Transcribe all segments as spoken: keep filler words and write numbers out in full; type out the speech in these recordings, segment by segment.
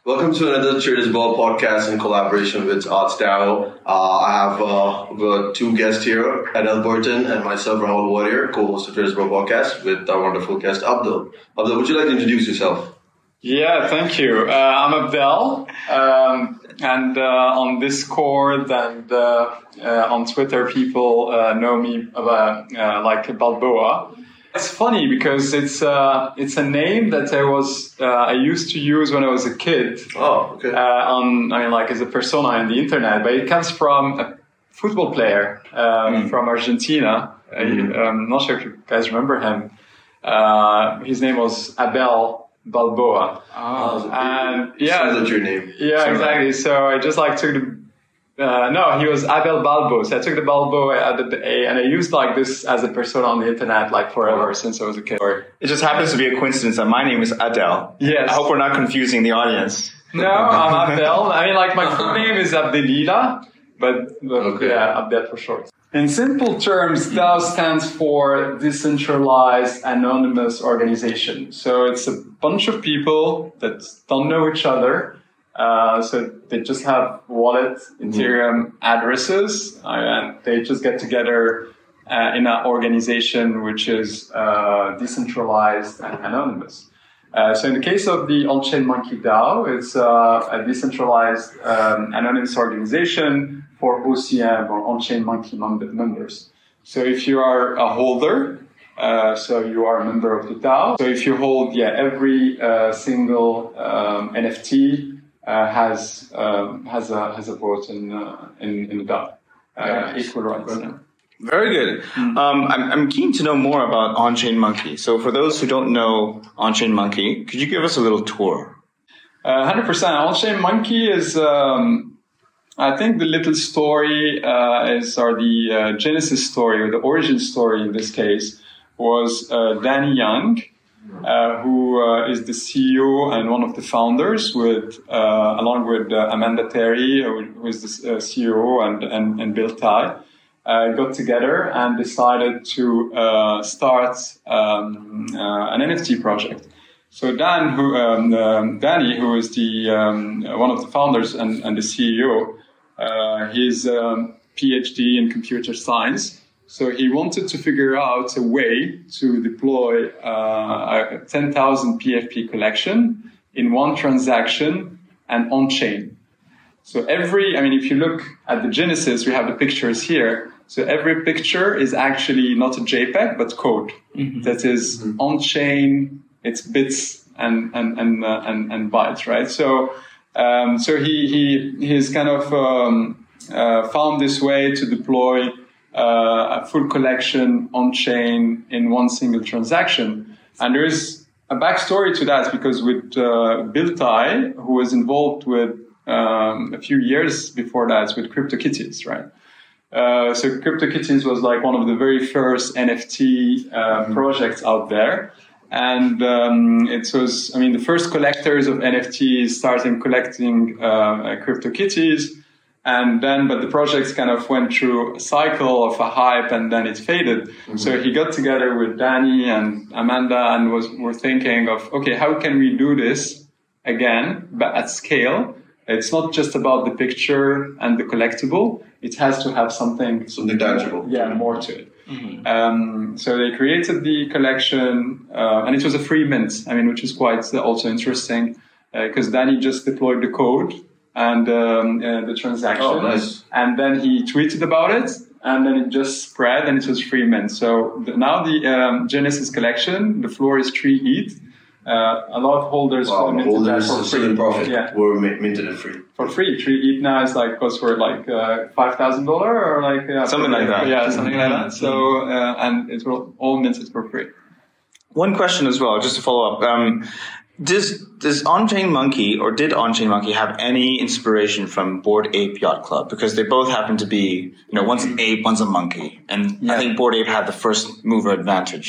Welcome to another Traders Ball podcast in collaboration with ArtsDAO. Uh, I have uh, two guests here, Adele Burton and myself, Rahul Warrior, co-host of Traders Ball podcast with our wonderful guest, Abdul. Abdul, would you like to introduce yourself? Yeah, thank you. Uh, I'm Abdel, um, and uh, on Discord and uh, uh, on Twitter, people uh, know me about, uh, like Balboa. It's funny because it's uh, it's a name that I was uh, I used to use when I was a kid. Oh, okay. Uh, on I mean, like as a persona in the internet, but it comes from a football player um, mm. from Argentina. Mm. I, I'm not sure if you guys remember him. Uh, his name was Abel Balboa. Oh, and yeah, that's your name. Yeah, Sorry. exactly. So I just like took the. Uh, no, he was Abel Balbo. So I took the Balbo, added the A, and I used like this as a persona on the internet like forever since I was a kid. It just happens to be a coincidence that my name is Adele. Yes. I hope we're not confusing the audience. No, I'm Abdel. I mean, like my full name is Abdelila, but, but okay. yeah, Abdel for short. In simple terms, DAO stands for Decentralized Anonymous Organization. So it's a bunch of people that don't know each other. Uh, so they just have wallet Ethereum addresses, uh, and they just get together uh, in an organization which is uh, decentralized and anonymous. Uh, so in the case of the On-Chain Monkey DAO, it's uh, a decentralized um, anonymous organization for O C M or On-Chain Monkey members. So if you are a holder, uh, so you are a member of the DAO. So if you hold, yeah, every uh, single um, N F T Uh, has um, has a has a vote in uh, in, in the DAO, uh, yeah. Equal rights. Yeah. Very good. Mm-hmm. Um, I'm I'm keen to know more about On-Chain Monkey. So for those who don't know On-Chain Monkey, could you give us a little tour? one hundred percent. On-Chain Monkey is, um, I think, the little story uh, is or the uh, genesis story or the origin story in this case was uh, Danny Young. Uh, who uh, is the C E O and one of the founders, with uh, along with uh, Amanda Terry, who is the uh, C E O, and and, and Bill Tai, uh, got together and decided to uh, start um, uh, an N F T project. So Dan, who um, um, Danny, who is the um, one of the founders and, and the C E O, uh, he's um, PhD in computer science. So he wanted to figure out a way to deploy uh, a ten thousand P F P collection in one transaction and on-chain. So every, I mean, if you look at the genesis, we have the pictures here. So every picture is actually not a JPEG, but code mm-hmm. that is mm-hmm. on-chain. It's bits and and and uh, and, and bytes, right? So um, so he he he's kind of um, uh, found this way to deploy Uh, a full collection on-chain in one single transaction. And there is a backstory to that because with uh, Bill Tai, who was involved with um, a few years before that with CryptoKitties, right? Uh, so CryptoKitties was like one of the very first N F T uh, projects out there. And um, it was, I mean, the first collectors of N F Ts started collecting uh, CryptoKitties. And then, but the projects kind of went through a cycle of a hype and then it faded. Mm-hmm. So he got together with Danny and Amanda and was were thinking of, okay, how can we do this again, but at scale? It's not just about the picture and the collectible. It has to have something... Something tangible. Yeah, more to it. Mm-hmm. Um, so they created the collection uh, and it was a free mint, I mean, which is quite also interesting because uh, Danny just deployed the code and um, uh, the transaction. Oh, nice. And then he tweeted about it, and then it just spread, and it was free mint. So the, now the um, Genesis collection, the floor is three E T H. Uh, a lot of holders wow, minted holders that for free. In profit yeah. were minted and free. For free. three E T H now is like, goes for like uh, five thousand dollars or like... Uh, something like that. Yeah, something like that. So, uh, and it will all minted for free. One question as well, just to follow up. Um, Does does On-Chain Monkey or did On-Chain Monkey have any inspiration from Bored Ape Yacht Club? Because they both happen to be, you know, one's an ape, one's a monkey, and yeah. I think Bored Ape had the first mover advantage.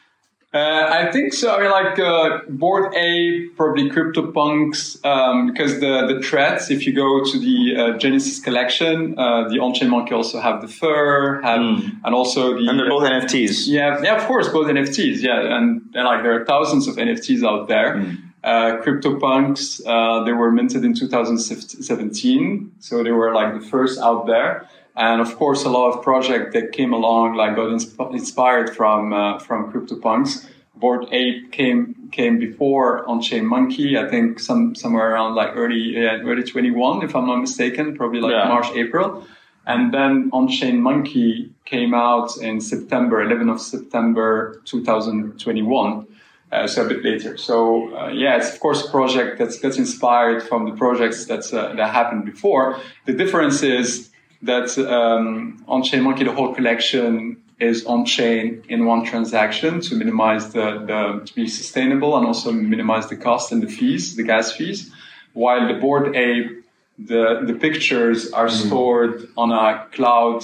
Uh, I think so. I mean, like uh, Bored Ape, probably CryptoPunks, um, because the the threads. If you go to the uh, Genesis collection, uh, the On-Chain Monkey also have the fur, have, mm. and also the and they're both uh, N F Ts. Yeah, yeah, of course, both N F Ts. Yeah, and, and like there are thousands of N F Ts out there. Mm. Uh, CryptoPunks, uh, they were minted in two thousand seventeen, so they were like the first out there. And of course, a lot of projects that came along, like got insp- inspired from uh, from CryptoPunks. Bored Ape came came before On-Chain Monkey. I think some somewhere around like early uh, early twenty-one, if I'm not mistaken, probably like yeah. March, April. And then On-Chain Monkey came out in September, eleventh of September, two thousand twenty-one. Uh, so a bit later. So uh, yeah, it's of course a project that's that's inspired from the projects that's uh, that happened before. The difference is that um, On-Chain Monkey, the whole collection is on-chain in one transaction to minimize the, the to be sustainable and also minimize the cost and the fees, the gas fees. While the Bored Ape, the the pictures are mm. stored on a cloud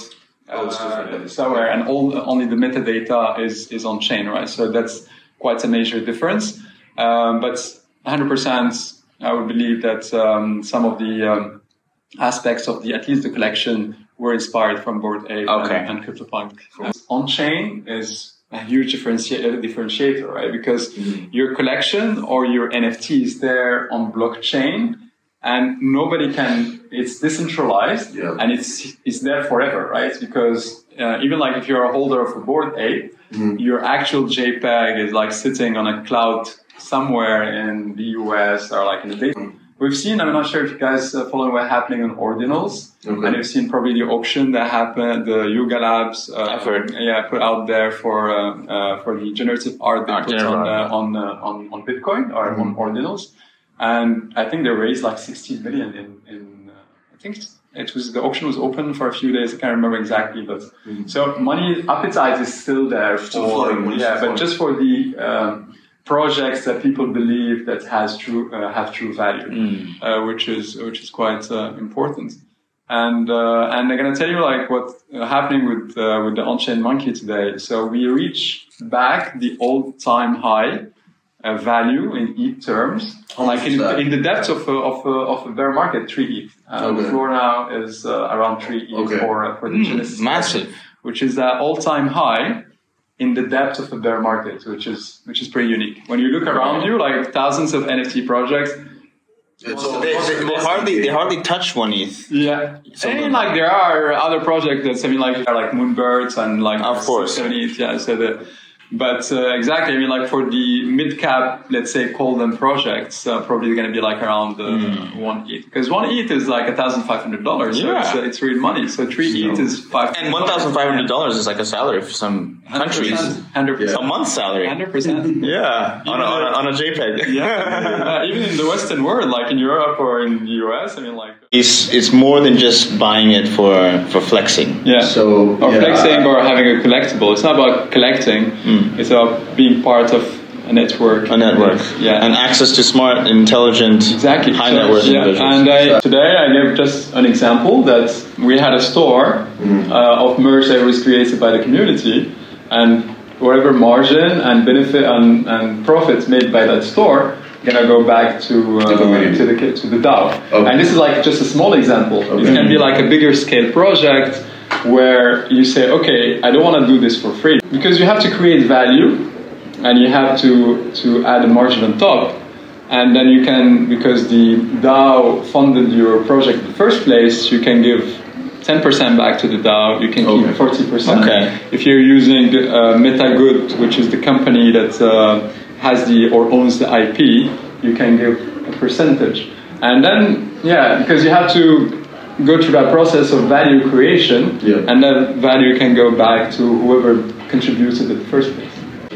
uh, somewhere, and all only the metadata is is on chain, right? So that's quite a major difference. Um, but one hundred percent, I would believe that um, some of the um, aspects of the at least the collection were inspired from Bored Ape okay. and, and CryptoPunk. Uh, on-chain is a huge differenti- differentiator, right? Because mm-hmm. your collection or your N F T is there on blockchain, and nobody can. It's decentralized, yeah. and it's it's there forever, right? Because uh, even like if you're a holder of a Bored Ape, mm-hmm. your actual JPEG is like sitting on a cloud somewhere in the U S or like in the data. Mm-hmm. We've seen, I'm not sure if you guys uh, follow what's happening on Ordinals, okay. and you've seen probably the auction that happened, the Yuga Labs, uh, I've heard. yeah, put out there for uh, uh, for the generative art they ah, put on, uh, on, uh, on on Bitcoin or mm-hmm. on Ordinals, and I think they raised like sixteen million in in. Uh, I think it was the auction was open for a few days. I can't remember exactly, but mm-hmm. so money appetite is still there for still yeah, but just for the. Um, projects that people believe that has true uh, have true value, mm. uh, which is which is quite uh, important. And uh, and I'm gonna tell you like what's uh, happening with uh, with the On-Chain Monkey today. So we reach back the all-time high uh, value in E T H terms, How like in, that? in the depths of a, of a, of a bear market, three E T H. Uh, okay. The floor now is uh, around three E T H okay. for uh, for the mm, Genesis, massive, which is uh, all-time high in the depth of a bear market, which is which is pretty unique. When you look around you, like thousands of N F T projects, it's so they, they, they hardly they hardly touch one E T H. Yeah, so I mean, like there are other projects that I mean, like are like Moonbirds and like of course, seventy E T H. Yeah, so the. But uh, exactly, I mean, like for the mid-cap, let's say, call them projects, uh, probably going to be like around uh, mm. one E T H. Because one E T H is like one thousand five hundred dollars, so yeah. it's, uh, it's real money. So three E T H is five hundred dollars. And one thousand five hundred dollars is like a salary for some countries. one hundred percent. A month's salary. one hundred percent. Yeah, on a, on, a, on a JPEG. Yeah, uh, even in the Western world, like in Europe or in the U S, I mean, like... It's it's more than just buying it for, for flexing. Yeah, so, or yeah. flexing or having a collectible. It's not about collecting, mm. it's about being part of a network. A network, yeah. And access to smart, intelligent, exactly. high so, net worth yeah. individuals. And I, today I gave just an example that we had a store mm. uh, of merch that was created by the community, and whatever margin and benefit and, and profits made by that store gonna go back to uh, to the to the DAO. Okay. And this is like just a small example. Okay. It can be like a bigger scale project where you say, okay, I don't want to do this for free, because you have to create value and you have to to add a margin on top, and then you can, because the DAO funded your project in the first place, you can give ten percent back to the DAO, you can okay. keep forty percent. Okay. If you're using uh, MetaGood, which is the company that uh, has the or owns the I P, you can give a percentage. And then, yeah, because you have to go through that process of value creation, yeah. and that value can go back to whoever contributed in the first place.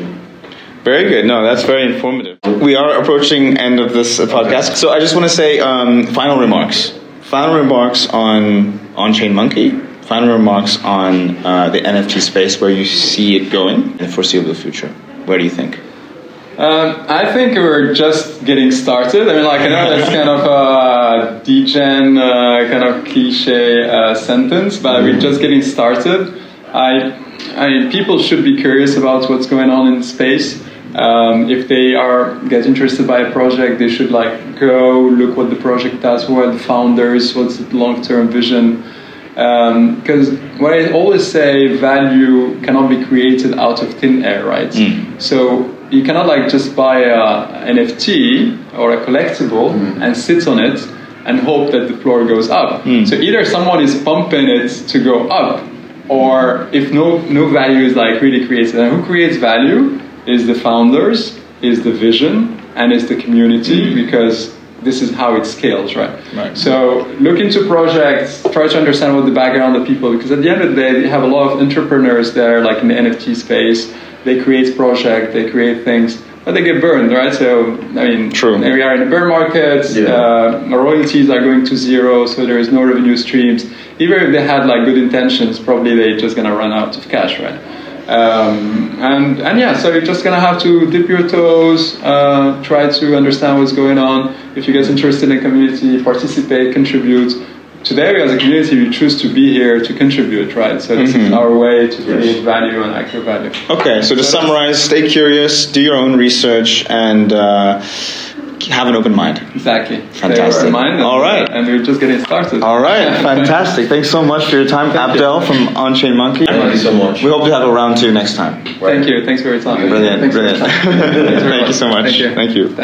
Very good. No, that's very informative. We are approaching end of this uh, podcast, so I just want to say um, final remarks. Final remarks on On-Chain Monkey. Final remarks on uh, the N F T space, where you see it going in the foreseeable future. Where do you think? Um, I think we're just getting started. I mean, like, I know that's kind of a degen, uh, kind of cliche uh, sentence, but mm-hmm. we're just getting started. I, I, people should be curious about what's going on in space. Um, if they are get interested by a project, they should like go look what the project does, who are the founders, what's the long-term vision. Because um, what I always say, value cannot be created out of thin air, right? Mm. So you cannot like just buy a N F T or a collectible mm. and sit on it and hope that the floor goes up. Mm. So either someone is pumping it to go up, or if no no value is like really created, and who creates value is the founders, is the vision, and is the community, mm. because this is how it scales, right? right? So look into projects, try to understand what the background of people, because at the end of the day, you have a lot of entrepreneurs there, like in the N F T space. They create projects, they create things, but they get burned, right? So, I mean, True. we are in the bear market, yeah. uh, royalties are going to zero, so there is no revenue streams. Even if they had like good intentions, probably they're just gonna run out of cash, right? Um, and, and yeah, so you're just gonna have to dip your toes, uh, try to understand what's going on. If you guys are interested in the community, participate, contribute. Today, as a community, we choose to be here to contribute, right? So this mm-hmm. is our way to create yes. value and active value. Okay, so to so summarize, stay curious, do your own research, and uh, have an open mind. Exactly. Fantastic. Open mind and, All right. And we're just getting started. All right, fantastic. Thanks so much for your time, Thank Abdel you. From On-Chain Monkey. Thank you so much. We hope to have a round two next time. Thank you. Thanks for your time. Brilliant. Thanks Brilliant. Thank you so much. Thank you. Thank you.